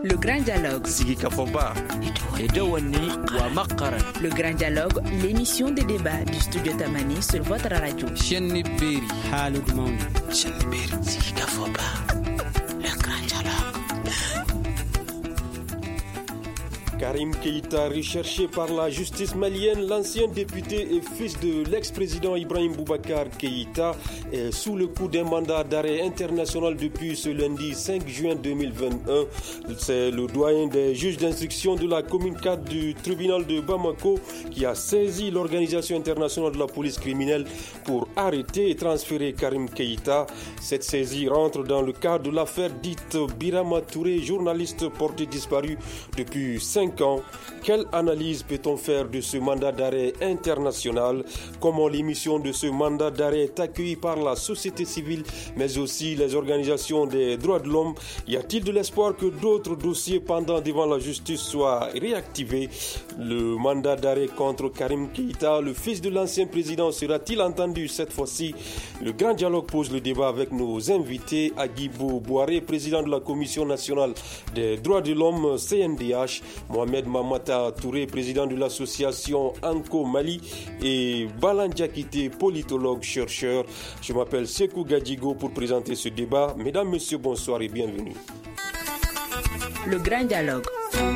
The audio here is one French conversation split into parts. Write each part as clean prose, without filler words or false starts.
Le Grand Dialogue. Sigi Kafoba. Edouani Ouamakara. Le Grand Dialogue, l'émission de débat du studio Tamani sur votre radio. Chenni Beri. Halud Maoun. Chenni Beri. Sigi Kafoba. Le Grand Dialogue. Karim Keïta, recherché par la justice malienne, l'ancien député et fils de l'ex-président Ibrahim Boubacar Keïta est sous le coup d'un mandat d'arrêt international depuis ce lundi 5 juin 2021. C'est le doyen des juges d'instruction de la commune 4 du tribunal de Bamako qui a saisi l'Organisation internationale de la police criminelle pour arrêter et transférer Karim Keïta. Cette saisie rentre dans le cadre de l'affaire dite Birama Touré, journaliste porté disparu depuis 5 ans. Quelle analyse peut-on faire de ce mandat d'arrêt international? Comment l'émission de ce mandat d'arrêt est accueillie par la société civile, mais aussi les organisations des droits de l'homme? Y a-t-il de l'espoir que d'autres dossiers pendant devant la justice soient réactivés? Le mandat d'arrêt contre Karim Keïta, le fils de l'ancien président, sera-t-il entendu cette fois-ci? Le Grand Dialogue pose le débat avec nos invités. Agibou Boiré, président de la Commission nationale des droits de l'homme CNDH, Mohamed Mamata Touré, président de l'association Anko Mali, et Balan Diakité, politologue, chercheur. Je m'appelle Sekou Gadjigo pour présenter ce débat. Mesdames, Messieurs, bonsoir et bienvenue. Le Grand Dialogue.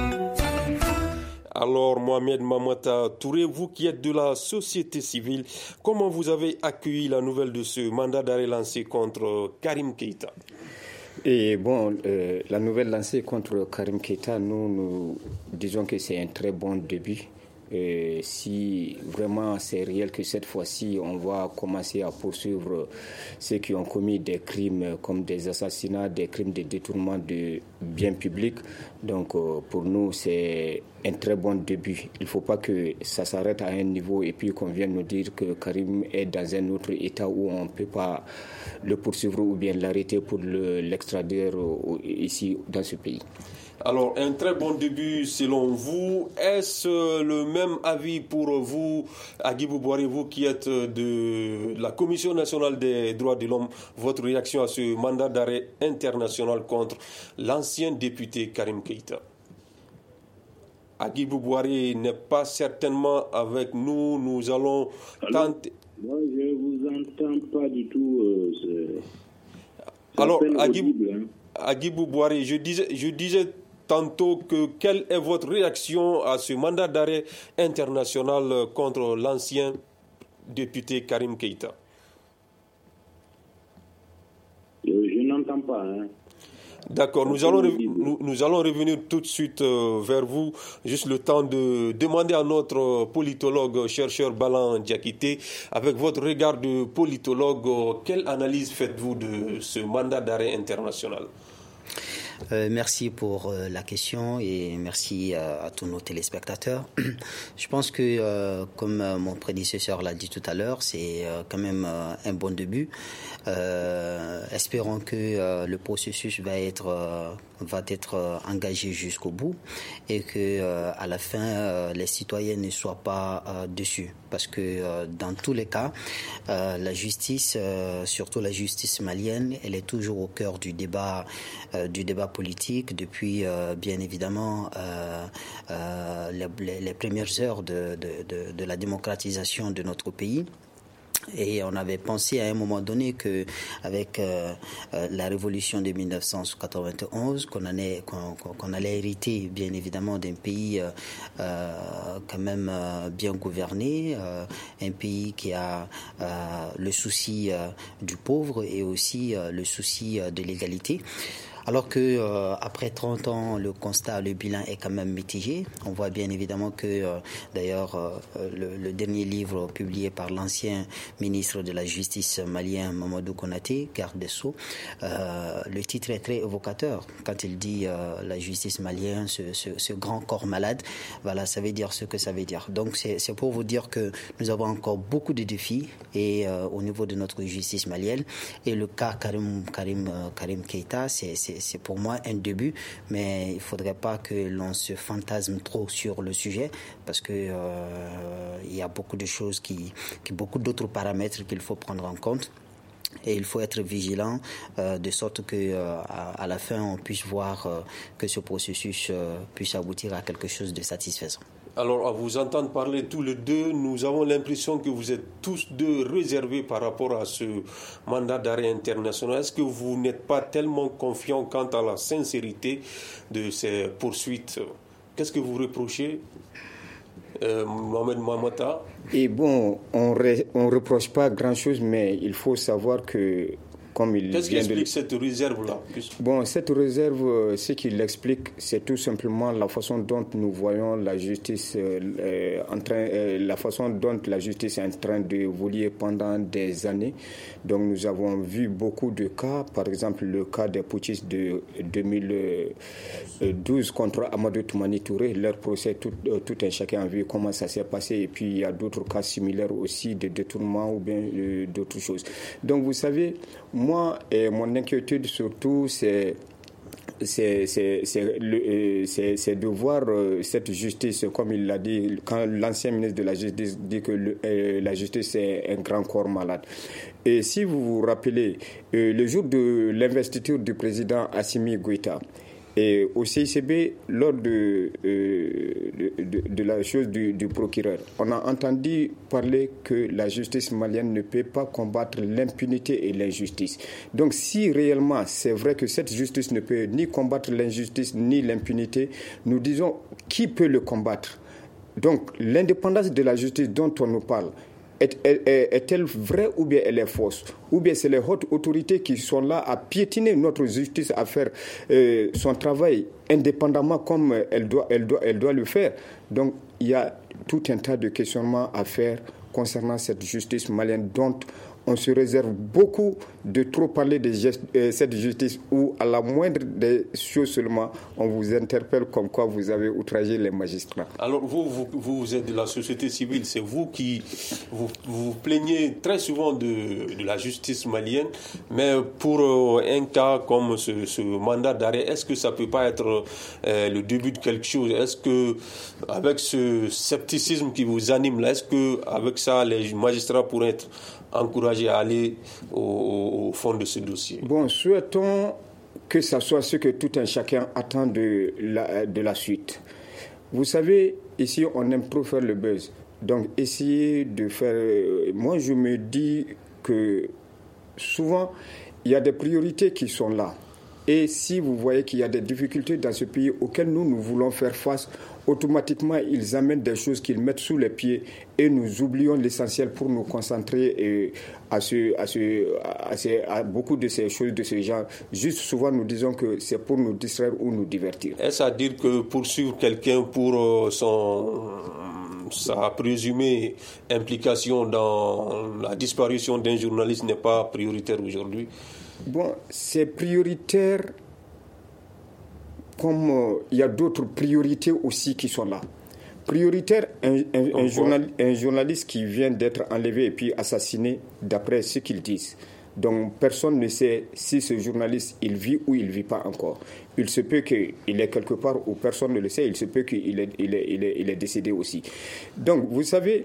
Alors, Mohamed Mamata Touré, vous qui êtes de la société civile, comment vous avez accueilli la nouvelle de ce mandat d'arrêt lancé contre Karim Keïta? Et bon, la nouvelle lancée contre Karim Keïta, nous disons que c'est un très bon début. Et si vraiment c'est réel que cette fois-ci on va commencer à poursuivre ceux qui ont commis des crimes comme des assassinats, des crimes de détournement de biens publics, donc pour nous c'est un très bon début. Il ne faut pas que ça s'arrête à un niveau et puis qu'on vienne nous dire que Karim est dans un autre état où on ne peut pas le poursuivre ou bien l'arrêter pour l'extrader ici dans ce pays. Alors, un très bon début selon vous. Est-ce le même avis pour vous, Agibou Boiré, vous qui êtes de la Commission nationale des droits de l'homme? Votre réaction à ce mandat d'arrêt international contre l'ancien député Karim Keïta? Agibou Boiré n'est pas certainement avec nous. Nous allons tenter... Moi, je ne vous entends pas du tout. Alors, Agibou Boiré, je disais tantôt que quelle est votre réaction à ce mandat d'arrêt international contre l'ancien député Karim Keïta? Je n'entends pas. D'accord, nous allons revenir tout de suite vers vous. Juste le temps de demander à notre politologue, chercheur Balan Diakité, avec votre regard de politologue, quelle analyse faites-vous de ce mandat d'arrêt international? Merci pour la question et merci à tous nos téléspectateurs. Je pense que, comme mon prédécesseur l'a dit tout à l'heure, c'est quand même un bon début. Espérons que le processus va être engagé jusqu'au bout et que à la fin les citoyens ne soient pas déçus, parce que dans tous les cas la justice, surtout la justice malienne, elle est toujours au cœur du débat politique depuis bien évidemment les premières heures de la démocratisation de notre pays. Et on avait pensé à un moment donné que avec la révolution de 1991 qu'on allait hériter bien évidemment d'un pays quand même bien gouverné, un pays qui a le souci du pauvre et aussi le souci de l'égalité. Alors que après 30 ans, le constat, le bilan est quand même mitigé. On voit bien évidemment que d'ailleurs le dernier livre publié par l'ancien ministre de la Justice malien, Mamadou Konaté, garde des Sceaux, le titre est très évocateur. Quand il dit la justice malienne, ce grand corps malade, voilà, ça veut dire ce que ça veut dire. Donc c'est pour vous dire que nous avons encore beaucoup de défis et au niveau de notre justice malienne. Et le cas Karim Keïta, c'est pour moi un début, mais il ne faudrait pas que l'on se fantasme trop sur le sujet, parce que il y a beaucoup de choses beaucoup d'autres paramètres qu'il faut prendre en compte. Et il faut être vigilant de sorte que à la fin on puisse voir que ce processus puisse aboutir à quelque chose de satisfaisant. Alors, à vous entendre parler tous les deux, nous avons l'impression que vous êtes tous deux réservés par rapport à ce mandat d'arrêt international. Est-ce que vous n'êtes pas tellement confiants quant à la sincérité de ces poursuites? Qu'est-ce que vous reprochez, Mohamed Mamata? Et bon, on ne reproche pas grand-chose, mais il faut savoir que... Qu'est-ce qui explique cette réserve-là? Bon, cette réserve, ce qui l'explique, c'est tout simplement la façon dont nous voyons la justice la façon dont la justice est en train d'évoluer pendant des années. Donc nous avons vu beaucoup de cas, par exemple le cas des putschistes de 2012 contre Amadou Toumani Touré. Leur procès, tout un chacun a vu comment ça s'est passé. Et puis il y a d'autres cas similaires aussi de détournement ou bien d'autres choses. Donc vous savez, moi, mon inquiétude surtout, c'est de voir cette justice, comme il l'a dit, quand l'ancien ministre de la Justice dit que la justice est un grand corps malade. Et si vous vous rappelez, le jour de l'investiture du président Assimi Goïta, et au CICB, lors de la chose du procureur, on a entendu parler que la justice malienne ne peut pas combattre l'impunité et l'injustice. Donc si réellement c'est vrai que cette justice ne peut ni combattre l'injustice ni l'impunité, nous disons qui peut le combattre? Donc l'indépendance de la justice dont on nous parle, est-elle vraie ou bien elle est fausse? Ou bien c'est les hautes autorités qui sont là à piétiner notre justice, à faire son travail indépendamment comme elle doit le faire. Donc il y a tout un tas de questionnements à faire concernant cette justice malienne dont on se réserve beaucoup de trop parler de cette justice où à la moindre des choses seulement on vous interpelle comme quoi vous avez outragé les magistrats. Alors vous êtes de la société civile, c'est vous qui vous plaignez très souvent de la justice malienne, mais pour un cas comme ce mandat d'arrêt, est-ce que ça ne peut pas être le début de quelque chose? Est-ce que avec ce scepticisme qui vous anime là, est-ce que avec ça les magistrats pourraient être encouragés à aller au fond de ce dossier? Bon, souhaitons que ça soit ce que tout un chacun attend de la suite. Vous savez, ici, on aime trop faire le buzz. Donc, essayer de faire... Moi, je me dis que souvent, il y a des priorités qui sont là. Et si vous voyez qu'il y a des difficultés dans ce pays auxquelles nous voulons faire face, automatiquement, ils amènent des choses qu'ils mettent sous les pieds et nous oublions l'essentiel pour nous concentrer à beaucoup de ces choses de ce genre. Juste souvent, nous disons que c'est pour nous distraire ou nous divertir. Est-ce à dire que poursuivre quelqu'un pour sa présumée implication dans la disparition d'un journaliste n'est pas prioritaire aujourd'hui? Bon, c'est prioritaire comme il y a d'autres priorités aussi qui sont là. Prioritaire, un journaliste qui vient d'être enlevé et puis assassiné d'après ce qu'ils disent. Donc personne ne sait si ce journaliste il vit ou il ne vit pas encore. Il se peut qu'il est quelque part où personne ne le sait, il se peut qu'il est décédé aussi. Donc vous savez,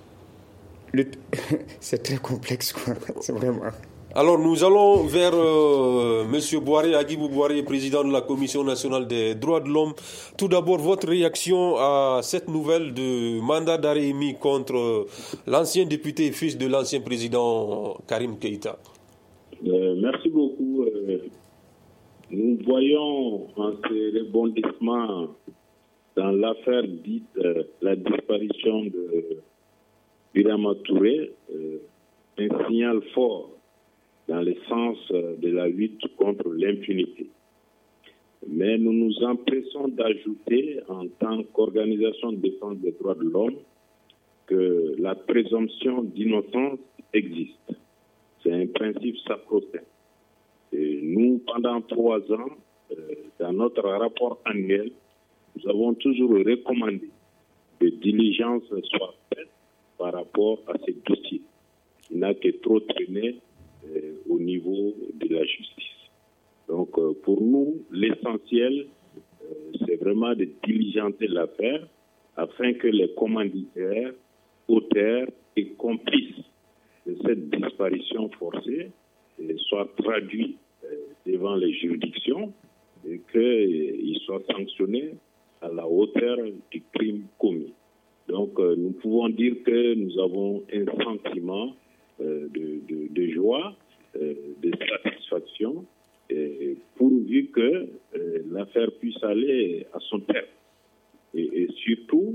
c'est très complexe, quoi. C'est vraiment... Alors nous allons vers M. Boiré, Agibou Boiré, président de la Commission nationale des droits de l'homme. Tout d'abord, votre réaction à cette nouvelle de mandat d'arrêt émis contre l'ancien député et fils de l'ancien président Karim Keïta. Merci beaucoup. Nous voyons un rebondissement dans l'affaire dite la disparition de Birama Touré, un signal fort dans le sens de la lutte contre l'impunité. Mais nous nous empressons d'ajouter, en tant qu'organisation de défense des droits de l'homme, que la présomption d'innocence existe. C'est un principe sacro-saint. Et nous, pendant 3 ans, dans notre rapport annuel, nous avons toujours recommandé que diligence soit faite par rapport à ces dossiers. Il n'a que trop traîné au niveau de la justice. Donc, pour nous, l'essentiel, c'est vraiment de diligenter l'affaire afin que les commanditaires, auteurs et complices de cette disparition forcée soit traduit devant les juridictions et qu'il soit sanctionné à la hauteur du crime commis. Donc, nous pouvons dire que nous avons un sentiment de joie, de satisfaction, pourvu que l'affaire puisse aller à son terme. Et surtout,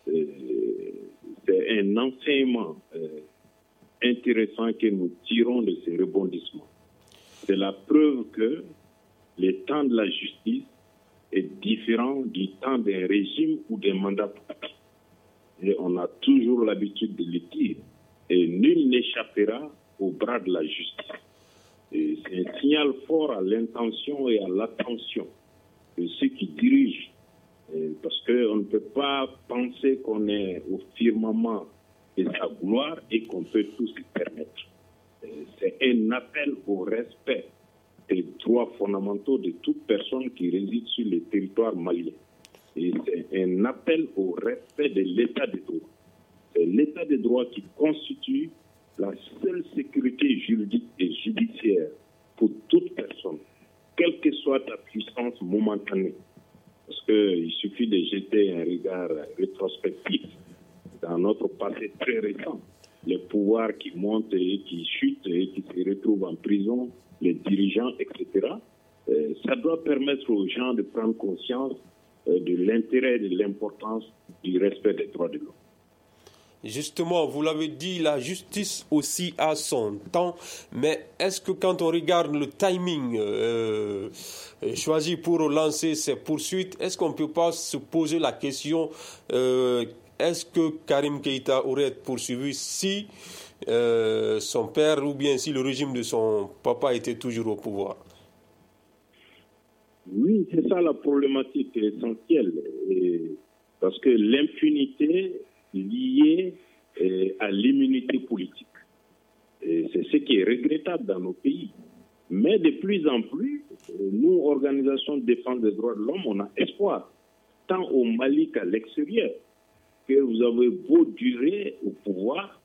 c'est un enseignement intéressant que nous tirons de ces rebondissements. C'est la preuve que le temps de la justice est différent du temps d'un régime ou d'un mandat politique. Et on a toujours l'habitude de le dire. Et nul n'échappera au bras de la justice. Et c'est un signal fort à l'intention et à l'attention de ceux qui dirigent. Parce qu'on ne peut pas penser qu'on est au firmament de sa gloire et qu'on peut tout se permettre. C'est un appel au respect des droits fondamentaux de toute personne qui réside sur le territoire malien. Et c'est un appel au respect de l'état de droit. C'est l'état de droit qui constitue la seule sécurité juridique et judiciaire pour toute personne, quelle que soit ta puissance momentanée. Parce qu'il suffit de jeter un regard rétrospectif dans notre passé très récent. Les pouvoirs qui montent et qui chutent et qui se retrouvent en prison, les dirigeants, etc. Ça doit permettre aux gens de prendre conscience de l'intérêt et de l'importance du respect des droits de l'homme. Justement, vous l'avez dit, la justice aussi a son temps, mais est-ce que quand on regarde le timing choisi pour lancer ces poursuites, est-ce qu'on ne peut pas se poser la question, est-ce que Karim Keïta aurait été poursuivi si son père ou bien si le régime de son papa était toujours au pouvoir? Oui, c'est ça la problématique essentielle, parce que l'impunité liée à l'immunité politique. Et c'est ce qui est regrettable dans nos pays. Mais de plus en plus, nous, organisations de défense des droits de l'homme, on a espoir, tant au Mali qu'à l'extérieur, que vous avez beau durer au pouvoir,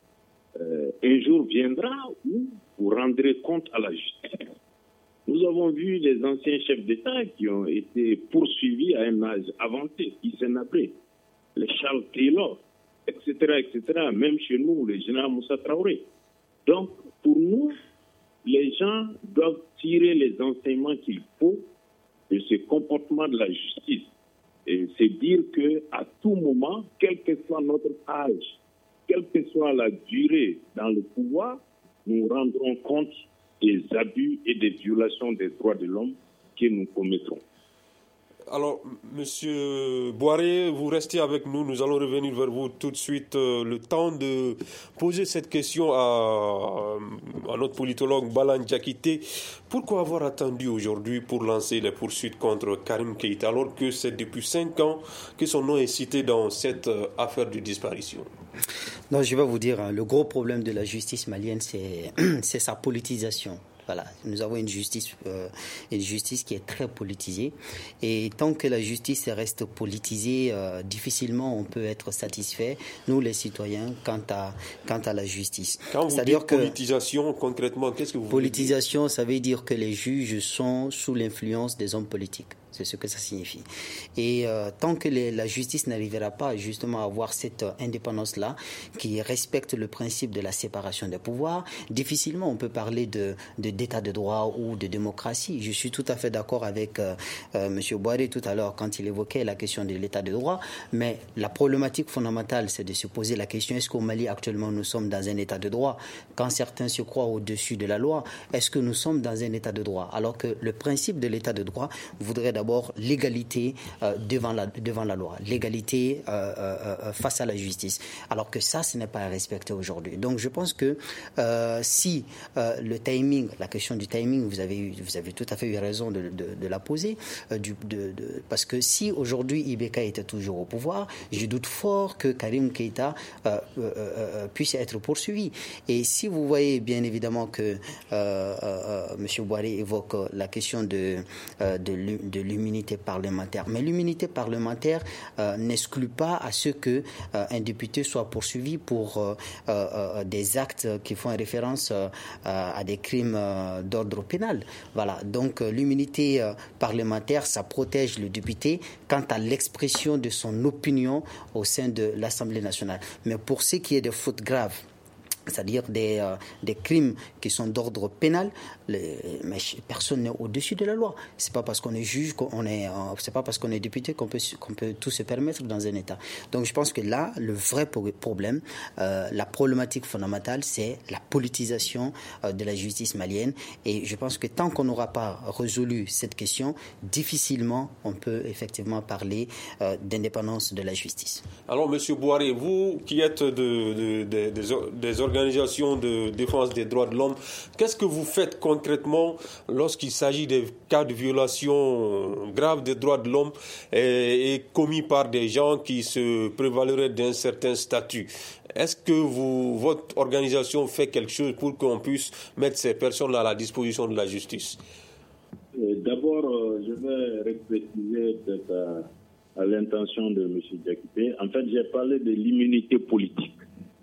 un jour viendra où vous rendrez compte à la justice. Nous avons vu les anciens chefs d'État qui ont été poursuivis à un âge avancé, qui s'en appelait, les Charles Taylor, etc., même chez nous, le général Moussa Traoré. Donc, pour nous, les gens doivent tirer les enseignements qu'il faut de ce comportement de la justice. Et c'est dire qu'à tout moment, quel que soit notre âge, quelle que soit la durée dans le pouvoir, nous rendrons compte des abus et des violations des droits de l'homme que nous commettrons. Alors, Monsieur Boiré, vous restez avec nous. Nous allons revenir vers vous tout de suite. Le temps de poser cette question à notre politologue Balan Diakité. Pourquoi avoir attendu aujourd'hui pour lancer les poursuites contre Karim Keïta alors que c'est depuis 5 ans que son nom est cité dans cette affaire de disparition? Non, je vais vous dire, le gros problème de la justice malienne, c'est sa politisation. Voilà, nous avons une justice qui est très politisée. Et tant que la justice reste politisée, difficilement on peut être satisfait, nous les citoyens, quant à la justice. Quand vous dites politisation, concrètement, qu'est-ce que vous voulez dire? Politisation, ça veut dire que les juges sont sous l'influence des hommes politiques. C'est ce que ça signifie. Et tant que la justice n'arrivera pas justement à avoir cette indépendance-là, qui respecte le principe de la séparation des pouvoirs, difficilement on peut parler d'état de droit ou de démocratie. Je suis tout à fait d'accord avec M. Boiré tout à l'heure quand il évoquait la question de l'état de droit, mais la problématique fondamentale, c'est de se poser la question, est-ce qu'au Mali actuellement nous sommes dans un état de droit? Quand certains se croient au-dessus de la loi, est-ce que nous sommes dans un état de droit? Alors que le principe de l'état de droit voudrait d'abord l'égalité devant la loi, l'égalité face à la justice. Alors que ça, ce n'est pas respecté aujourd'hui. Donc je pense que si le timing, la question du timing, vous avez tout à fait eu raison de la poser, parce que si aujourd'hui Ibeka était toujours au pouvoir, je doute fort que Karim Keïta puisse être poursuivi. Et si vous voyez bien évidemment que M. Boiré évoque la question de l'immunité parlementaire. Mais l'immunité parlementaire n'exclut pas à ce qu'un député soit poursuivi pour des actes qui font référence à des crimes d'ordre pénal. Voilà. Donc l'immunité parlementaire, ça protège le député quant à l'expression de son opinion au sein de l'Assemblée nationale. Mais pour ce qui est de fautes graves, c'est-à-dire des crimes qui sont d'ordre pénal, mais personne n'est au-dessus de la loi. C'est pas parce qu'on est juge c'est pas parce qu'on est député qu'on peut tout se permettre dans un État. Donc je pense que là, le vrai problème, la problématique fondamentale, c'est la politisation de la justice malienne. Et je pense que tant qu'on n'aura pas résolu cette question, difficilement on peut effectivement parler d'indépendance de la justice. Alors, Monsieur Boiré, vous qui êtes des organisations de défense des droits de l'homme, qu'est-ce que vous faites concrètement lorsqu'il s'agit des cas de violation grave des droits de l'homme et commis par des gens qui se prévaleraient d'un certain statut? Est-ce que votre organisation fait quelque chose pour qu'on puisse mettre ces personnes à la disposition de la justice? D'abord, je vais préciser à l'intention de M. Diakité. En fait, j'ai parlé de l'immunité politique.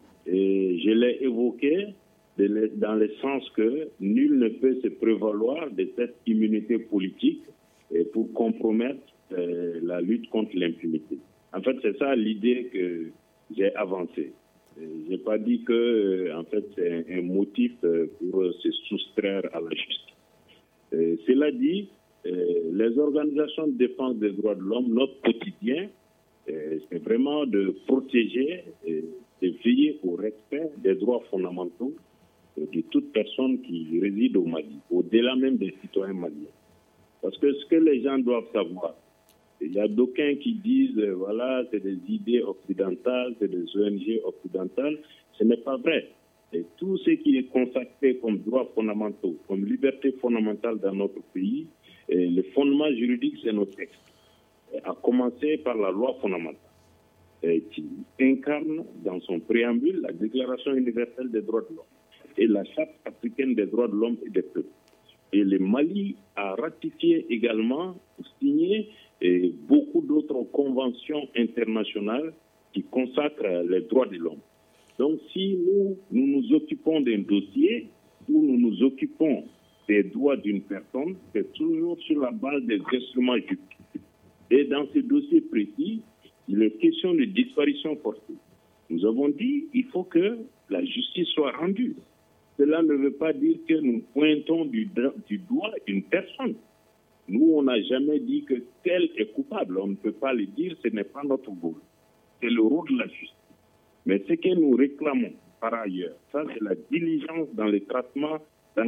Et je l'ai évoqué dans le sens que nul ne peut se prévaloir de cette immunité politique pour compromettre la lutte contre l'impunité. En fait, c'est ça l'idée que j'ai avancée. Je n'ai pas dit que en fait, c'est un motif pour se soustraire à la justice. Cela dit, les organisations de défense des droits de l'homme, notre quotidien, c'est vraiment de protéger de veiller au respect des droits fondamentaux de toute personne qui réside au Mali, au-delà même des citoyens maliens. Parce que ce que les gens doivent savoir, il y a d'aucuns qui disent, voilà, c'est des idées occidentales, c'est des ONG occidentales. Ce n'est pas vrai. Et tout ce qui est consacré comme droits fondamentaux, comme liberté fondamentale dans notre pays, le fondement juridique, c'est nos textes. À commencer par la loi fondamentale, qui incarne dans son préambule la Déclaration universelle des droits de l'homme et la Charte africaine des droits de l'homme et des peuples. Et le Mali a ratifié également, signé beaucoup d'autres conventions internationales qui consacrent les droits de l'homme. Donc si nous nous occupons d'un dossier où nous nous occupons des droits d'une personne, c'est toujours sur la base des instruments juridiques. Et dans ce dossier précis, il est question de disparition forcée. Nous avons dit qu'il faut que la justice soit rendue. Cela ne veut pas dire que nous pointons du doigt une personne. Nous, on n'a jamais dit que tel est coupable. On ne peut pas le dire, ce n'est pas notre rôle. C'est le rôle de la justice. Mais ce que nous réclamons par ailleurs, ça c'est la diligence dans le traitement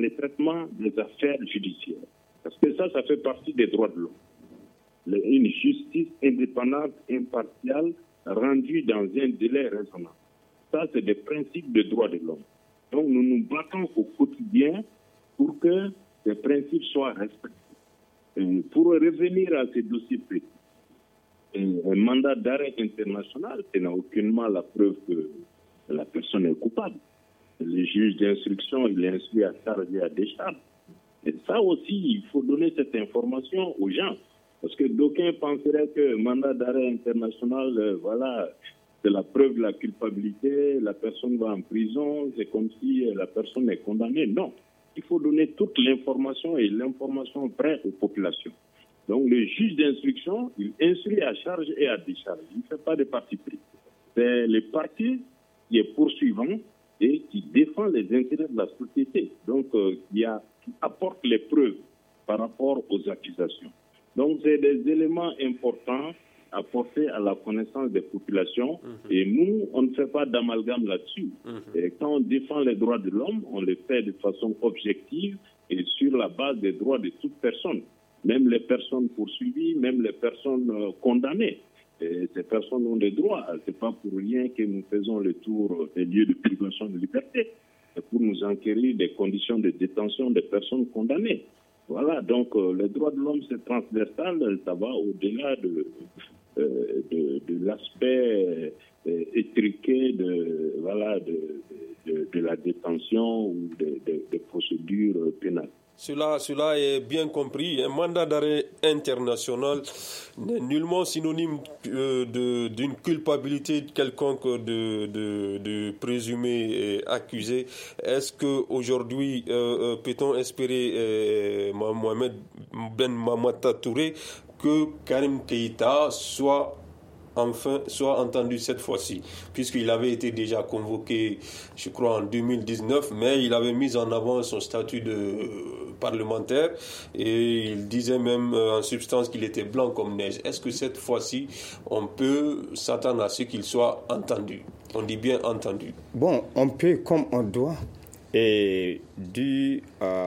des affaires judiciaires. Parce que ça fait partie des droits de l'homme. Une justice indépendante, impartiale, rendue dans un délai raisonnable. Ça, c'est des principes de droits de l'homme. Donc, nous nous battons au quotidien pour que ces principes soient respectés. Et pour revenir à ces dossiers précis, un mandat d'arrêt international, ce n'est aucunement la preuve que la personne est coupable. Le juge d'instruction, il est instruit à charge et à décharge. Et ça aussi, il faut donner cette information aux gens. Parce que d'aucuns penseraient que mandat d'arrêt international, voilà, c'est la preuve de la culpabilité, la personne va en prison, c'est comme si la personne est condamnée. Non, il faut donner toute l'information et l'information vraie aux populations. Donc le juge d'instruction, il instruit à charge et à décharge. Il ne fait pas de parti pris. C'est le parti qui est poursuivant et qui défend les intérêts de la société. Donc qui apporte les preuves par rapport aux accusations. Donc, c'est des éléments importants à porter à la connaissance des populations. Et nous, on ne fait pas d'amalgame là-dessus. Et quand on défend les droits de l'homme, on le fait de façon objective et sur la base des droits de toute personne. Même les personnes poursuivies, même les personnes condamnées. Et ces personnes ont des droits. Ce n'est pas pour rien que nous faisons le tour des lieux de privation de liberté. C'est pour nous enquérir des conditions de détention des personnes condamnées. Voilà, donc les droits de l'homme, c'est transversal, ça va au-delà de l'aspect étriqué de la détention ou des procédures pénales. Cela est bien compris. Un mandat d'arrêt international n'est nullement synonyme d'une culpabilité quelconque de présumé accusé. Est-ce qu'aujourd'hui, peut-on espérer, Mohamed Ben Mamata Touré, que Karim Keïta soit entendu cette fois-ci, puisqu'il avait été déjà convoqué, je crois, en 2019, mais il avait mis en avant son statut de parlementaire et il disait même en substance qu'il était blanc comme neige. Est-ce que cette fois-ci, on peut s'attendre à ce qu'il soit entendu? On dit bien entendu. Bon, on peut comme on doit, et dû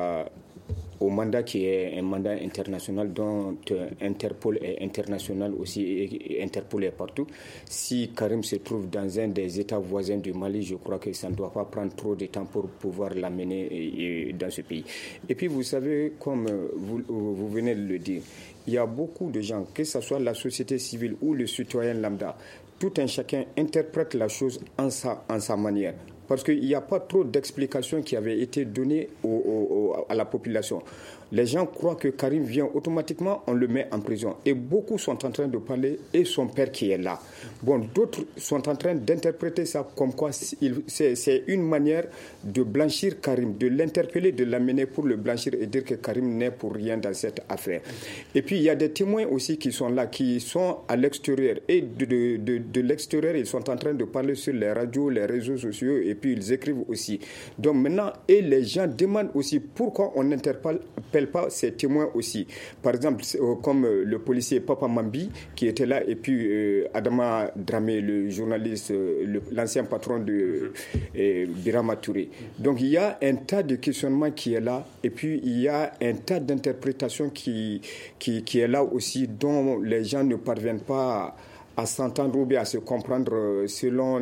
au mandat qui est un mandat international dont Interpol est international aussi et Interpol est partout. Si Karim se trouve dans un des États voisins du Mali, je crois que ça ne doit pas prendre trop de temps pour pouvoir l'amener dans ce pays. Et puis vous savez, comme vous venez de le dire, il y a beaucoup de gens, que ce soit la société civile ou le citoyen lambda, tout un chacun interprète la chose en sa manière. Parce qu'il n'y a pas trop d'explications qui avaient été données à la population. Les gens croient que Karim vient automatiquement, on le met en prison. Et beaucoup sont en train de parler, et son père qui est là. Bon, d'autres sont en train d'interpréter ça comme quoi c'est une manière de blanchir Karim, de l'interpeller, de l'amener pour le blanchir et dire que Karim n'est pour rien dans cette affaire. Et puis il y a des témoins aussi qui sont là, qui sont à l'extérieur. Et de l'extérieur, ils sont en train de parler sur les radios, les réseaux sociaux, et puis ils écrivent aussi. Donc maintenant, et les gens demandent aussi pourquoi on n'interpelle pas ces témoins aussi. Par exemple, comme le policier Papa Mambi qui était là, et puis Adama Dramé, le journaliste, l'ancien patron de Birama Touré. Donc il y a un tas de questionnements qui est là, et puis il y a un tas d'interprétations qui est là aussi, dont les gens ne parviennent pas à s'entendre ou bien à se comprendre selon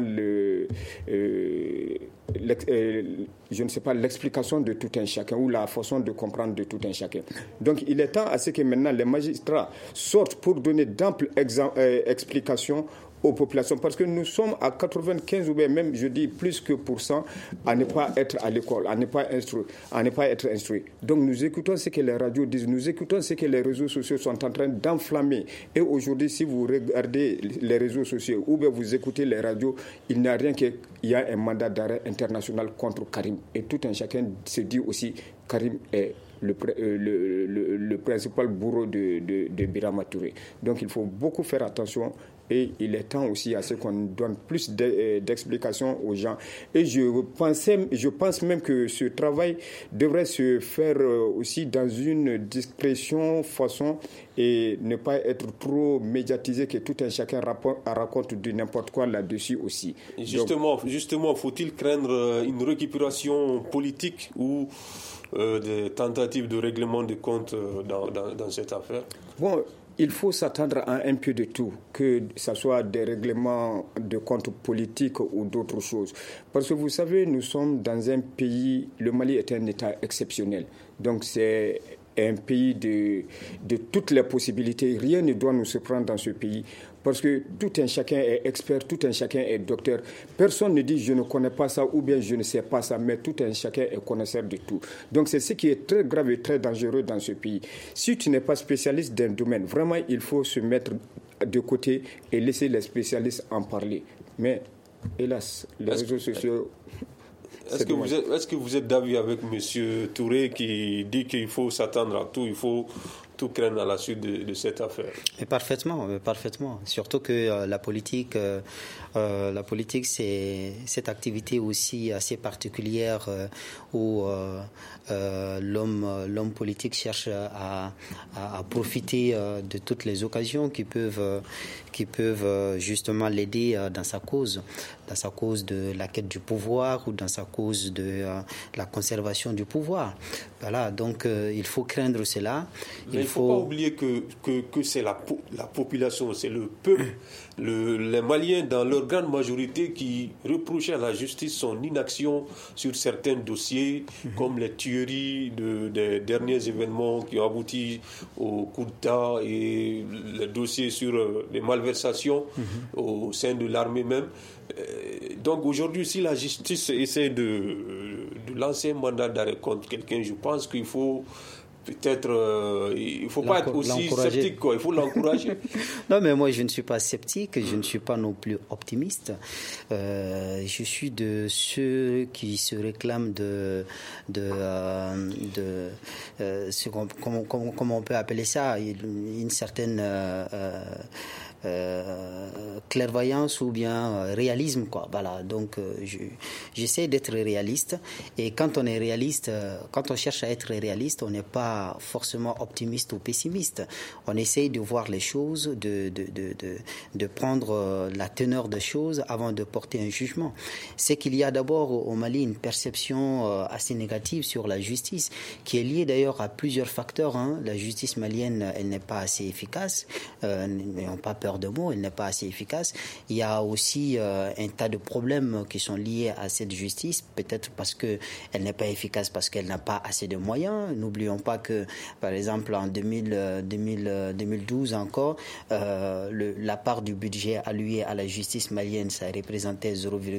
je ne sais pas, l'explication de tout un chacun ou la façon de comprendre de tout un chacun. Donc il est temps à ce que maintenant les magistrats sortent pour donner d'amples explications aux populations, parce que nous sommes à 95 ou bien même, je dis, plus que % à ne pas être à l'école, à ne pas être instruits. Donc nous écoutons ce que les radios disent, nous écoutons ce que les réseaux sociaux sont en train d'enflammer. Et aujourd'hui, si vous regardez les réseaux sociaux ou bien vous écoutez les radios, il n'y a rien qu'il y a un mandat d'arrêt international contre Karim. Et tout un chacun se dit aussi, Karim est le principal bourreau de Birama Touré. Donc il faut beaucoup faire attention. Et il est temps aussi à ce qu'on donne plus d'explications aux gens. Et je pense même que ce travail devrait se faire aussi dans une discrétion façon et ne pas être trop médiatisé que tout un chacun raconte de n'importe quoi là-dessus aussi. Justement, faut-il craindre une récupération politique ou des tentatives de règlement des comptes dans cette affaire? Bon, il faut s'attendre à un peu de tout, que ce soit des règlements de comptes politiques ou d'autres choses. Parce que vous savez, nous sommes dans un pays, le Mali est un État exceptionnel. Donc c'est un pays de toutes les possibilités. Rien ne doit nous surprendre dans ce pays. Parce que tout un chacun est expert, tout un chacun est docteur. Personne ne dit je ne connais pas ça ou bien je ne sais pas ça, mais tout un chacun est connaisseur de tout. Donc c'est ce qui est très grave et très dangereux dans ce pays. Si tu n'es pas spécialiste d'un domaine, vraiment il faut se mettre de côté et laisser les spécialistes en parler. Mais hélas, les réseaux sociaux... Est-ce que vous êtes d'avis avec M. Touré qui dit qu'il faut s'attendre à tout, il faut tout craindre à la suite de cette affaire? Mais parfaitement. Surtout que la politique, c'est cette activité aussi assez particulière où l'homme politique cherche à profiter de toutes les occasions qui peuvent justement l'aider dans sa cause de la quête du pouvoir ou dans sa cause de la conservation du pouvoir. Voilà, donc il faut craindre cela. Il ne faut pas oublier que c'est la population, c'est le peuple, les Maliens dans leur grande majorité qui reprochaient à la justice son inaction sur certains dossiers, comme les tueries des derniers événements qui ont abouti au coup d'État et les dossiers sur les malversations au sein de l'armée même. Donc aujourd'hui, si la justice essaie de lancer un mandat d'arrêt contre quelqu'un, je pense qu'il faut peut-être, il ne faut pas être aussi sceptique, quoi. Il faut l'encourager. Non, mais moi, je ne suis pas sceptique, je ne suis pas non plus optimiste. Je suis de ceux qui se réclament comment on peut appeler ça, une certaine clairvoyance ou bien réalisme, quoi. Voilà, donc j'essaie d'être réaliste, et quand on est réaliste, quand on cherche à être réaliste, on n'est pas forcément optimiste ou pessimiste. On essaye de voir les choses, de prendre la teneur des choses avant de porter un jugement. C'est qu'il y a d'abord au Mali une perception assez négative sur la justice, qui est liée d'ailleurs à plusieurs facteurs, hein. La justice malienne, elle n'est pas assez efficace, n'ayons pas peur de mots, elle n'est pas assez efficace. Il y a aussi un tas de problèmes qui sont liés à cette justice, peut-être parce qu'elle n'est pas efficace, parce qu'elle n'a pas assez de moyens. N'oublions pas que, par exemple, en 2012 encore, la part du budget alloué à la justice malienne, ça représentait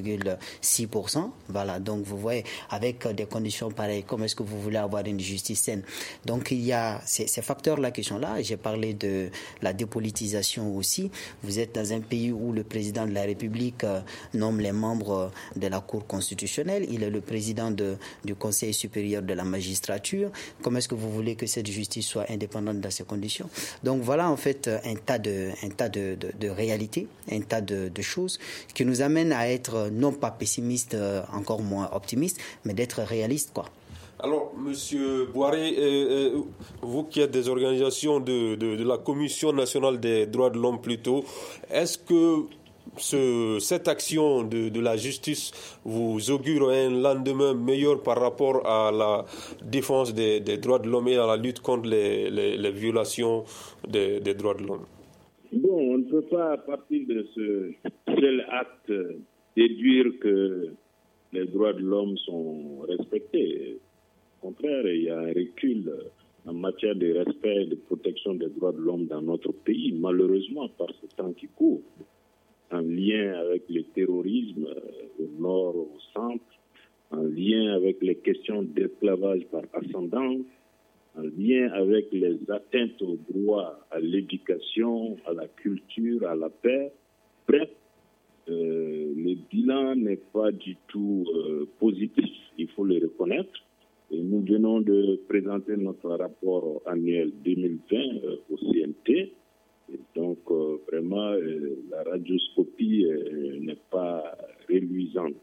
0,6%. Voilà, donc vous voyez, avec des conditions pareilles, comment est-ce que vous voulez avoir une justice saine? Donc il y a ces facteurs-là qui sont là. J'ai parlé de la dépolitisation aussi. Vous êtes dans un pays où le président de la République nomme les membres de la Cour constitutionnelle. Il est le président du Conseil supérieur de la magistrature. Comment est-ce que vous voulez que cette justice soit indépendante dans ces conditions? Donc voilà en fait un tas de réalités, un tas de choses qui nous amènent à être non pas pessimistes, encore moins optimistes, mais d'être réalistes, quoi. Alors, Monsieur Boiré, vous qui êtes des organisations de la Commission nationale des droits de l'homme plutôt, est-ce que cette action de la justice vous augure un lendemain meilleur par rapport à la défense des droits de l'homme et à la lutte contre les violations des droits de l'homme? Bon, on ne peut pas, à partir de ce seul acte, déduire que les droits de l'homme sont respectés. Au contraire, il y a un recul en matière de respect et de protection des droits de l'homme dans notre pays, malheureusement, par ce temps qui court, en lien avec le terrorisme au nord, au centre, en lien avec les questions d'esclavage par ascendance, en lien avec les atteintes aux droits à l'éducation, à la culture, à la paix. Bref, le bilan n'est pas du tout positif, il faut le reconnaître. Et nous venons de présenter notre rapport annuel 2020 au CNT. Et donc, vraiment, la radioscopie n'est pas reluisante.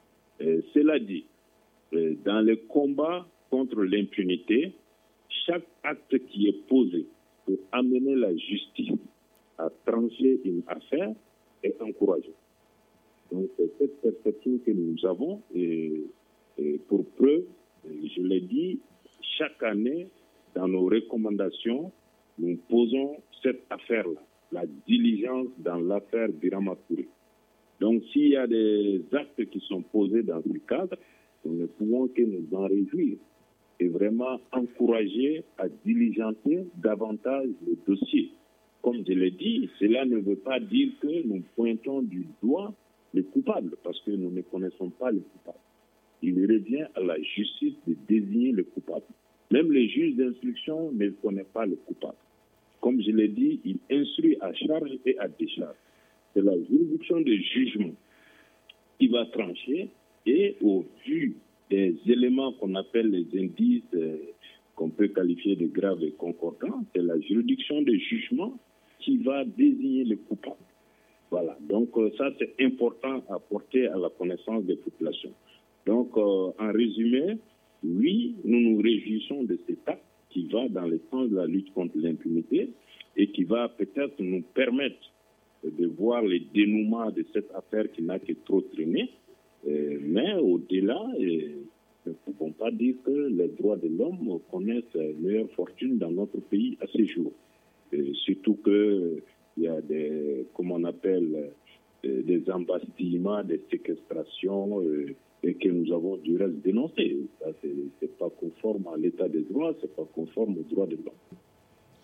Cela dit, dans le combat contre l'impunité, chaque acte qui est posé pour amener la justice à trancher une affaire est encouragé. Donc, c'est cette perspective que nous avons. Et pour preuve, je l'ai dit, chaque année, dans nos recommandations, nous posons cette affaire-là, la diligence dans l'affaire Birama Touré. Donc, s'il y a des actes qui sont posés dans ce cadre, nous ne pouvons que nous en réjouir et vraiment encourager à diligenter davantage le dossier. Comme je l'ai dit, cela ne veut pas dire que nous pointons du doigt les coupables, parce que nous ne connaissons pas les coupables. Il revient à la justice de désigner le coupable. Même les juges d'instruction ne connaissent pas le coupable. Comme je l'ai dit, il instruit à charge et à décharge. C'est la juridiction de jugement qui va trancher et au vu des éléments qu'on appelle les indices qu'on peut qualifier de graves et concordants, c'est la juridiction de jugement qui va désigner le coupable. Voilà, donc ça c'est important à porter à la connaissance des populations. Donc en résumé, oui, nous nous réjouissons de cet acte qui va dans le sens de la lutte contre l'impunité et qui va peut-être nous permettre de voir le dénouement de cette affaire qui n'a que trop traîné. Mais au-delà, nous ne pouvons pas dire que les droits de l'homme connaissent une meilleure fortune dans notre pays à ce jour. Surtout qu'il y a des, comme on appelle, des embastillements, des séquestrations, et que nous avons du reste dénoncé. Ça, c'est pas conforme à l'état des droits, c'est pas conforme aux droits de l'homme.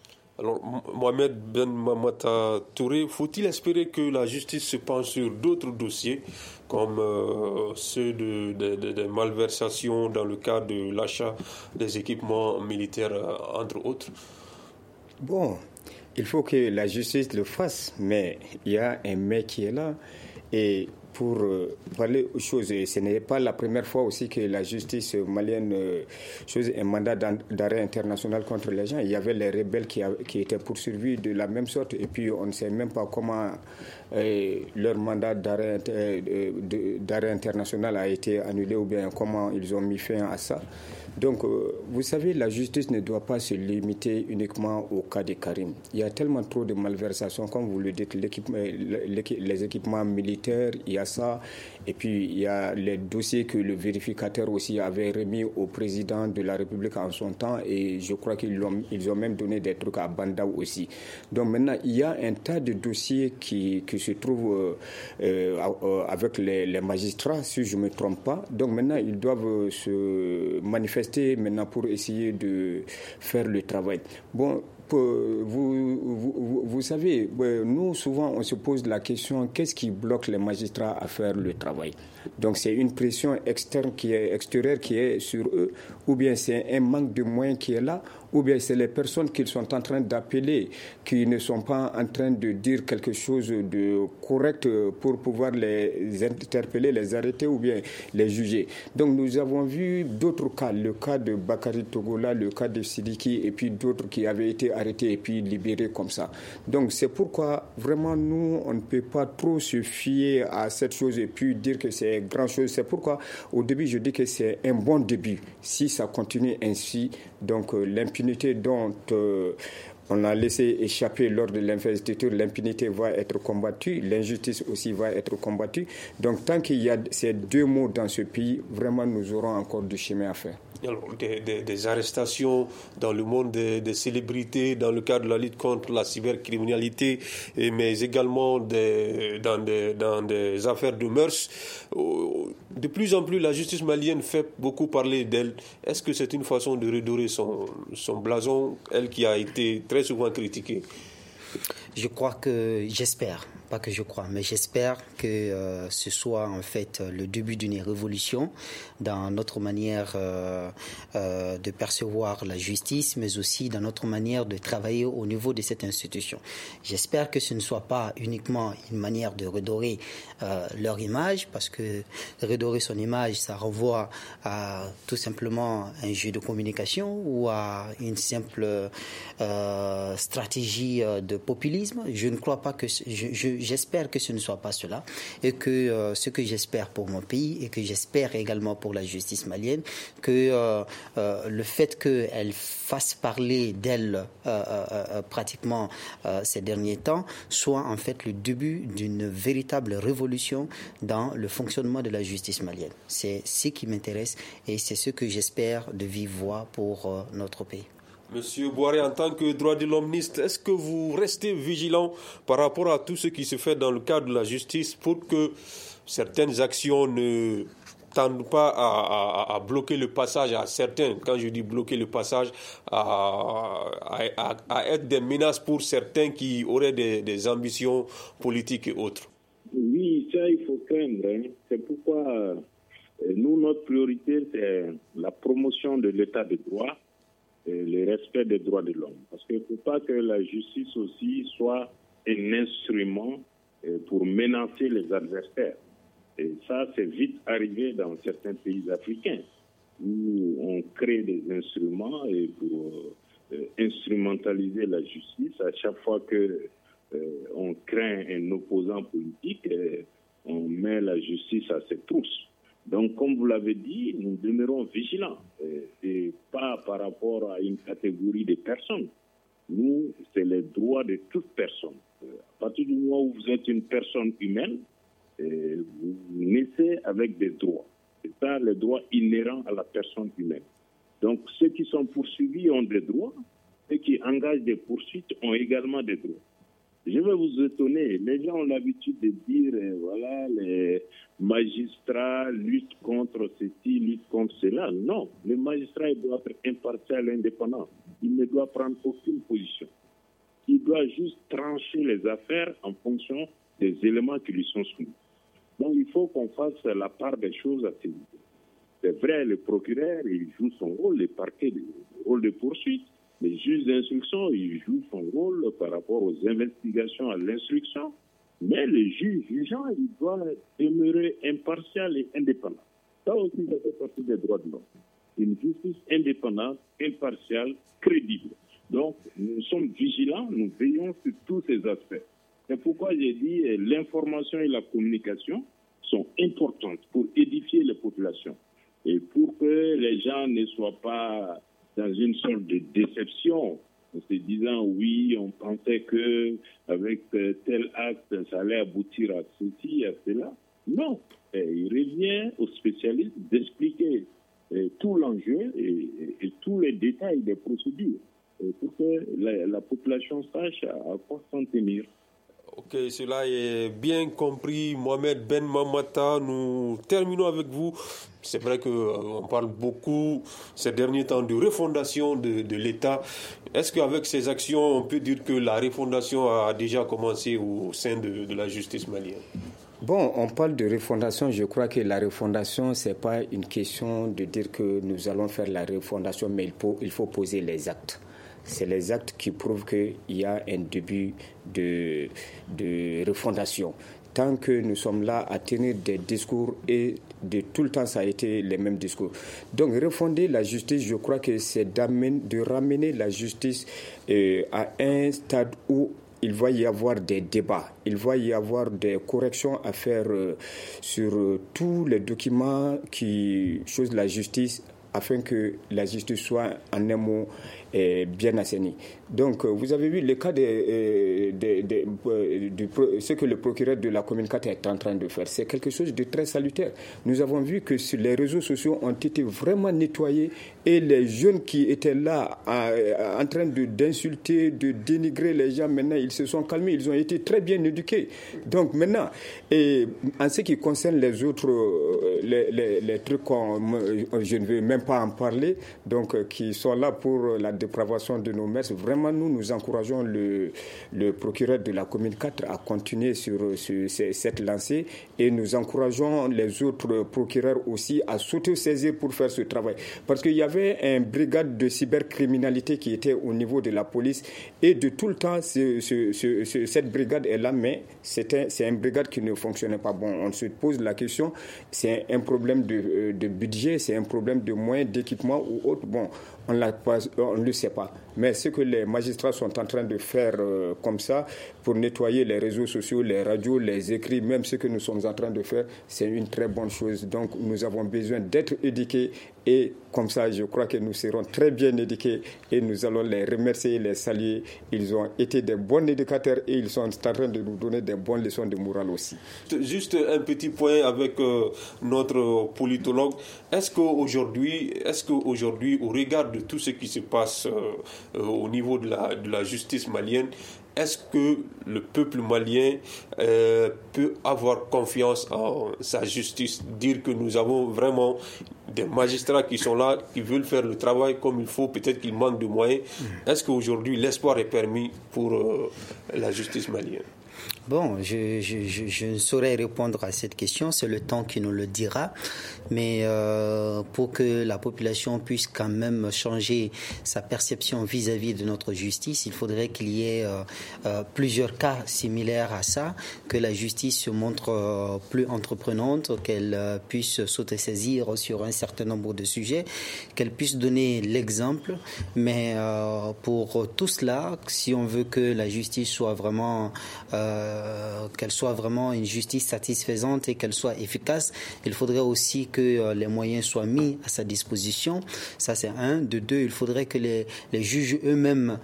Alors, Mohamed Ben Mamata Touré, faut-il espérer que la justice se penche sur d'autres dossiers, comme ceux de malversations dans le cadre de l'achat des équipements militaires, entre autres? Bon, il faut que la justice le fasse, mais il y a un mais qui est là. Et pour parler aux choses, ce n'est pas la première fois aussi que la justice malienne chose un mandat d'arrêt international contre les gens. Il y avait les rebelles qui étaient poursuivis de la même sorte, et puis on ne sait même pas comment leur mandat d'arrêt international a été annulé, ou bien comment ils ont mis fin à ça. Donc, vous savez, la justice ne doit pas se limiter uniquement au cas de Karim. Il y a tellement trop de malversations, comme vous le dites, les équipements militaires, il y a ça, et puis il y a les dossiers que le vérificateur aussi avait remis au président de la République en son temps, et je crois qu'ils ont même donné des trucs à Bandao aussi. Donc maintenant, il y a un tas de dossiers qui se trouvent avec les magistrats, si je ne me trompe pas. Donc maintenant, ils doivent se manifester maintenant pour essayer de faire le travail. Bon, vous savez, nous souvent on se pose la question, qu'est-ce qui bloque les magistrats à faire le travail? Donc c'est une pression extérieure qui est sur eux, ou bien c'est un manque de moyens qui est là, ou bien c'est les personnes qu'ils sont en train d'appeler qui ne sont pas en train de dire quelque chose de correct pour pouvoir les interpeller, les arrêter ou bien les juger. Donc nous avons vu d'autres cas, le cas de Bakary Togola, le cas de Sidiki, et puis d'autres qui avaient été arrêtés et puis libérés comme ça. Donc c'est pourquoi vraiment nous, on ne peut pas trop se fier à cette chose et puis dire que c'est grand chose. C'est pourquoi au début je dis que c'est un bon début. Si ça continue ainsi, donc l'impunité dont on a laissé échapper lors de l'investiture, l'impunité va être combattue, l'injustice aussi va être combattue. Donc tant qu'il y a ces deux mots dans ce pays, vraiment nous aurons encore du chemin à faire. Alors, des arrestations dans le monde des célébrités, dans le cadre de la lutte contre la cybercriminalité, mais également dans des affaires de mœurs. De plus en plus, la justice malienne fait beaucoup parler d'elle. Est-ce que c'est une façon de redorer son blason, elle qui a été très souvent critiquée? J'espère que ce soit en fait le début d'une révolution dans notre manière de percevoir la justice, mais aussi dans notre manière de travailler au niveau de cette institution. J'espère que ce ne soit pas uniquement une manière de redorer leur image, parce que redorer son image, ça renvoie à tout simplement un jeu de communication ou à une simple stratégie de populisme. Je ne crois pas que j'espère que ce ne soit pas cela, et que ce que j'espère pour mon pays et que j'espère également pour la justice malienne, que le fait qu'elle fasse parler d'elle pratiquement ces derniers temps soit en fait le début d'une véritable révolution dans le fonctionnement de la justice malienne. C'est ce qui m'intéresse et c'est ce que j'espère de vive voix pour notre pays. Monsieur Boiré, en tant que droit de l'hommiste, est-ce que vous restez vigilant par rapport à tout ce qui se fait dans le cadre de la justice pour que certaines actions ne tendent pas à bloquer le passage à certains? Quand je dis bloquer le passage, à être des menaces pour certains qui auraient des ambitions politiques et autres. Oui, ça il faut craindre. C'est pourquoi nous, notre priorité, c'est la promotion de l'état de droit, le respect des droits de l'homme. Parce qu'il ne faut pas que la justice aussi soit un instrument pour menacer les adversaires. Et ça, c'est vite arrivé dans certains pays africains, où on crée des instruments et pour instrumentaliser la justice. À chaque fois qu'on craint un opposant politique, on met la justice à ses trousses. Donc, comme vous l'avez dit, nous demeurons vigilants, et pas par rapport à une catégorie de personnes. Nous, c'est les droits de toute personne. À partir du moment où vous êtes une personne humaine, vous naissez avec des droits. C'est ça, les droits inhérents à la personne humaine. Donc, ceux qui sont poursuivis ont des droits, ceux qui engagent des poursuites ont également des droits. Je vais vous étonner, les gens ont l'habitude de dire, voilà, les magistrats luttent contre ceci, luttent contre cela. Non, le magistrat doit être impartial et indépendant. Il ne doit prendre aucune position. Il doit juste trancher les affaires en fonction des éléments qui lui sont soumis. Donc il faut qu'on fasse la part des choses à ces niveaux. C'est vrai, le procureur, il joue son rôle, les parquets, le rôle de poursuite. Les juges d'instruction, ils jouent son rôle par rapport aux investigations, à l'instruction. Mais le juge jugeant, il doit demeurer impartial et indépendant. Ça aussi, ça fait partie des droits de l'homme. Une justice indépendante, impartiale, crédible. Donc, nous sommes vigilants, nous veillons sur tous ces aspects. C'est pourquoi j'ai dit l'information et la communication sont importantes pour édifier les populations. Et pour que les gens ne soient pas dans une sorte de déception, en se disant oui, on pensait que avec tel acte, ça allait aboutir à ceci, à cela. Non, il revient aux spécialistes d'expliquer tout l'enjeu et tous les détails des procédures pour que la population sache à quoi s'en tenir. Ok, cela est bien compris. Mohamed Ben Mamata, nous terminons avec vous. C'est vrai qu'on parle beaucoup ces derniers temps de refondation de l'État. Est-ce qu'avec ces actions, on peut dire que la refondation a déjà commencé au sein de la justice malienne? Bon, on parle de refondation. Je crois que la refondation, ce n'est pas une question de dire que nous allons faire la refondation, mais il faut poser les actes. C'est les actes qui prouvent qu'il y a un début de refondation. Tant que nous sommes là à tenir des discours et de tout le temps ça a été les mêmes discours. Donc refonder la justice, je crois que c'est de ramener la justice à un stade où il va y avoir des débats, il va y avoir des corrections à faire sur tous les documents qui chose la justice afin que la justice soit en un mot bien assainie. Donc, vous avez vu le cas de ce que le procureur de la commune 4 est en train de faire. C'est quelque chose de très salutaire. Nous avons vu que sur les réseaux sociaux ont été vraiment nettoyés et les jeunes qui étaient là en train d'insulter, de dénigrer les gens, maintenant ils se sont calmés, ils ont été très bien éduqués. Donc maintenant, et en ce qui concerne les autres, les trucs je ne veux même pas en parler, donc qui sont là pour la dépravation de nos mœurs, vraiment nous encourageons le procureur de la commune 4 à continuer sur cette lancée et nous encourageons les autres procureurs aussi à s'auto-saisir pour faire ce travail. Parce qu'il y avait une brigade de cybercriminalité qui était au niveau de la police et de tout le temps, cette brigade est là, mais c'est une brigade qui ne fonctionnait pas. Bon, on se pose la question, c'est un problème de budget, c'est un problème de moyens, d'équipement ou autre. Bon, on ne le sait pas. Mais ce que les magistrats sont en train de faire comme ça, pour nettoyer les réseaux sociaux, les radios, les écrits, même ce que nous sommes en train de faire, c'est une très bonne chose. Donc nous avons besoin d'être éduqués et comme ça, je crois que nous serons très bien éduqués et nous allons les remercier et les saluer. Ils ont été des bons éducateurs et ils sont en train de nous donner des bonnes leçons de morale aussi. Juste un petit point avec notre politologue. Est-ce qu'aujourd'hui, au regard de tout ce qui se passe au niveau de la justice malienne, est-ce que le peuple malien peut avoir confiance en sa justice, dire que nous avons vraiment des magistrats qui sont là, qui veulent faire le travail comme il faut, peut-être qu'il manque de moyens. Est-ce qu'aujourd'hui l'espoir est permis pour la justice malienne? Bon, je ne saurais répondre à cette question, c'est le temps qui nous le dira, mais pour que la population puisse quand même changer sa perception vis-à-vis de notre justice, il faudrait qu'il y ait plusieurs cas similaires à ça, que la justice se montre plus entreprenante, qu'elle puisse s'autosaisir sur un certain nombre de sujets, qu'elle puisse donner l'exemple, mais pour tout cela, si on veut que la justice soit vraiment qu'elle soit vraiment une justice satisfaisante et qu'elle soit efficace, il faudrait aussi que les moyens soient mis à sa disposition. Ça, c'est un. De deux, il faudrait que les juges eux-mêmes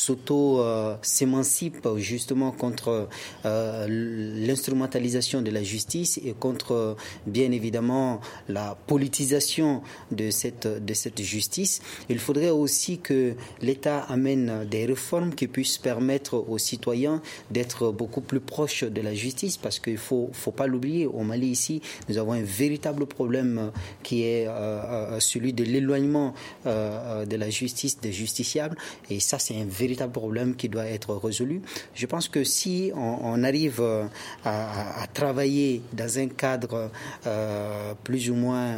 s'émancipent justement contre l'instrumentalisation de la justice et contre, bien évidemment, la politisation de cette justice. Il faudrait aussi que l'État amène des réformes qui puissent permettre aux citoyens d'être beaucoup plus proche de la justice, parce qu'il faut pas l'oublier. Au Mali, ici, nous avons un véritable problème qui est celui de l'éloignement de la justice des justiciables, et ça, c'est un véritable problème qui doit être résolu. Je pense que si on arrive à travailler dans un cadre plus ou moins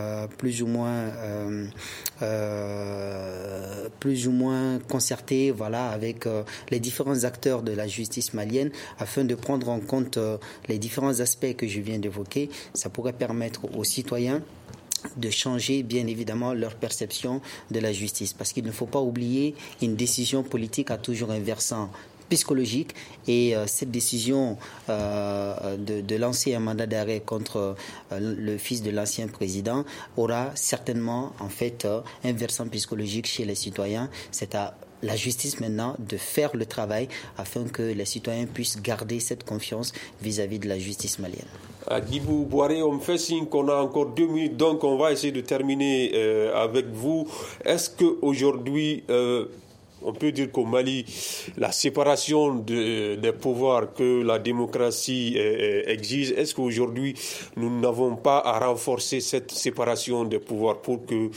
concerté, voilà, avec les différents acteurs de la justice malienne, afin de prendre en compte les différents aspects que je viens d'évoquer, ça pourrait permettre aux citoyens de changer bien évidemment leur perception de la justice, parce qu'il ne faut pas oublier, une décision politique a toujours un versant psychologique, et cette décision de lancer un mandat d'arrêt contre le fils de l'ancien président aura certainement en fait un versant psychologique chez les citoyens. C'est à la justice maintenant de faire le travail afin que les citoyens puissent garder cette confiance vis-à-vis de la justice malienne. Guibou Boiré, on me fait signe qu'on a encore 2 minutes, donc on va essayer de terminer avec vous. Est-ce qu'aujourd'hui, on peut dire qu'au Mali, la séparation des pouvoirs que la démocratie exige, est-ce qu'aujourd'hui, nous n'avons pas à renforcer cette séparation des pouvoirs pour que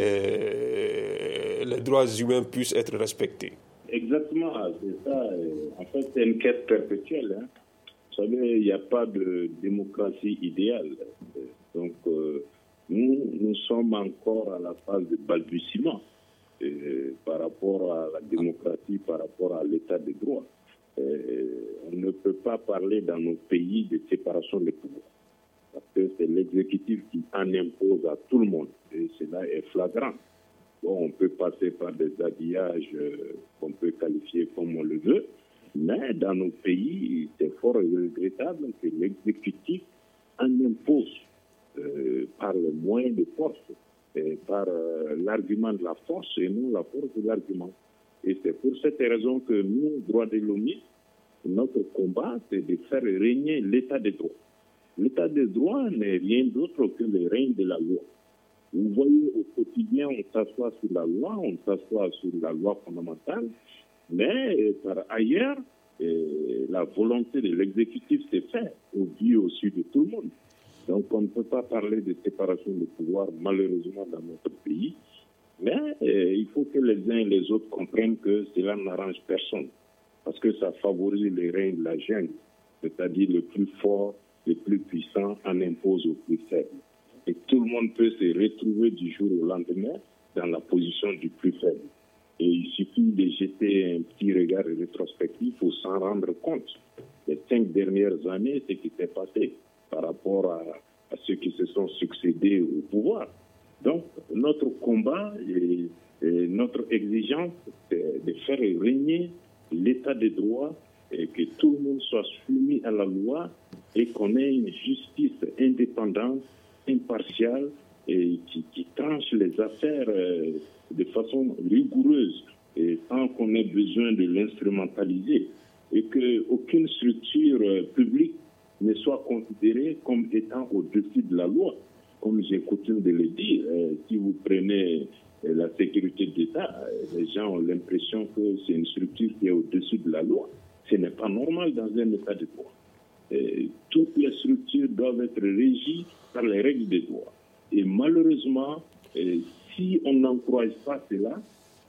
les droits humains puissent être respectés? Exactement, c'est ça. En fait, c'est une quête perpétuelle. Vous savez, il n'y a pas de démocratie idéale. Donc, nous sommes encore à la phase de balbutiement. Par rapport à la démocratie, par rapport à l'état de droit. On ne peut pas parler dans nos pays de séparation des pouvoirs, parce que c'est l'exécutif qui en impose à tout le monde, et cela est flagrant. Bon, on peut passer par des habillages qu'on peut qualifier comme on le veut, mais dans nos pays, c'est fort regrettable que l'exécutif en impose par le moyen de force, par l'argument de la force et non la force de l'argument. Et c'est pour cette raison que nous, droits de l'homme, notre combat, c'est de faire régner l'état de droit. L'état de droit n'est rien d'autre que le règne de la loi. Vous voyez, au quotidien, on s'assoit sur la loi, on s'assoit sur la loi fondamentale, mais par ailleurs, la volonté de l'exécutif s'est faite au vu aussi de tout le monde. Donc, on ne peut pas parler de séparation de pouvoir, malheureusement, dans notre pays. Mais il faut que les uns et les autres comprennent que cela n'arrange personne. Parce que ça favorise le règne de la jungle. C'est-à-dire le plus fort, le plus puissant en impose au plus faible. Et tout le monde peut se retrouver du jour au lendemain dans la position du plus faible. Et il suffit de jeter un petit regard rétrospectif pour s'en rendre compte. Les 5 dernières années, ce qui s'est passé par rapport à ceux qui se sont succédés au pouvoir. Donc, notre combat et notre exigence, c'est de faire régner l'état de droit et que tout le monde soit soumis à la loi et qu'on ait une justice indépendante, impartiale et qui tranche les affaires de façon rigoureuse et sans qu'on ait besoin de l'instrumentaliser, et qu'aucune structure publique ne soit considérée comme étant au-dessus de la loi. Comme j'ai coutume de le dire, si vous prenez la sécurité d'État, les gens ont l'impression que c'est une structure qui est au-dessus de la loi. Ce n'est pas normal dans un État de droit. Toutes les structures doivent être régies par les règles de droit. Et malheureusement, si on n'encourage pas cela,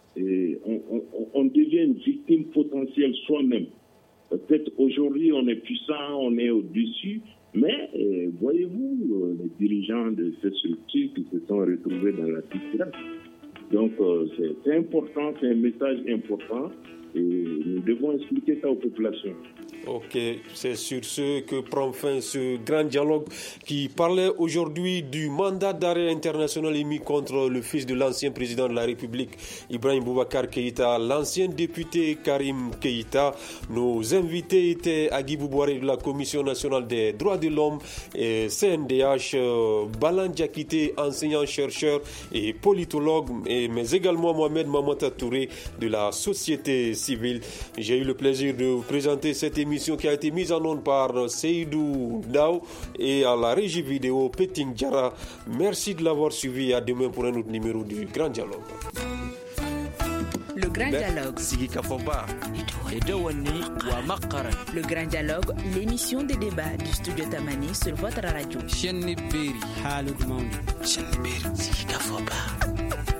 on devient une victime potentielle soi-même. Peut-être aujourd'hui on est puissant, on est au-dessus, mais voyez-vous les dirigeants de ces structures qui se sont retrouvés dans la disgrâce. Donc c'est important, c'est un message important et nous devons expliquer ça aux populations. Ok, c'est sur ce que prend fin ce grand dialogue qui parlait aujourd'hui du mandat d'arrêt international émis contre le fils de l'ancien président de la République, Ibrahim Boubacar Keïta, l'ancien député Karim Keïta. Nos invités étaient Guibou Boiré de la Commission nationale des droits de l'homme et CNDH, Balan Diakité, enseignant-chercheur et politologue, mais également Mohamed Mamata Touré de la société civile. J'ai eu le plaisir de vous présenter cette émission qui a été mise en onde par Seydou Dao et à la régie vidéo Peting Diara. Merci de l'avoir suivi. À demain pour un autre numéro du Grand Dialogue. Le Grand Dialogue. Sigi Kafoba. Edouani wa Makaran. Le Grand Dialogue, l'émission des débats du studio Tamani sur votre radio. Chenni Beri. Halud Mauni. Chenni Beri. Sigi Kafoba.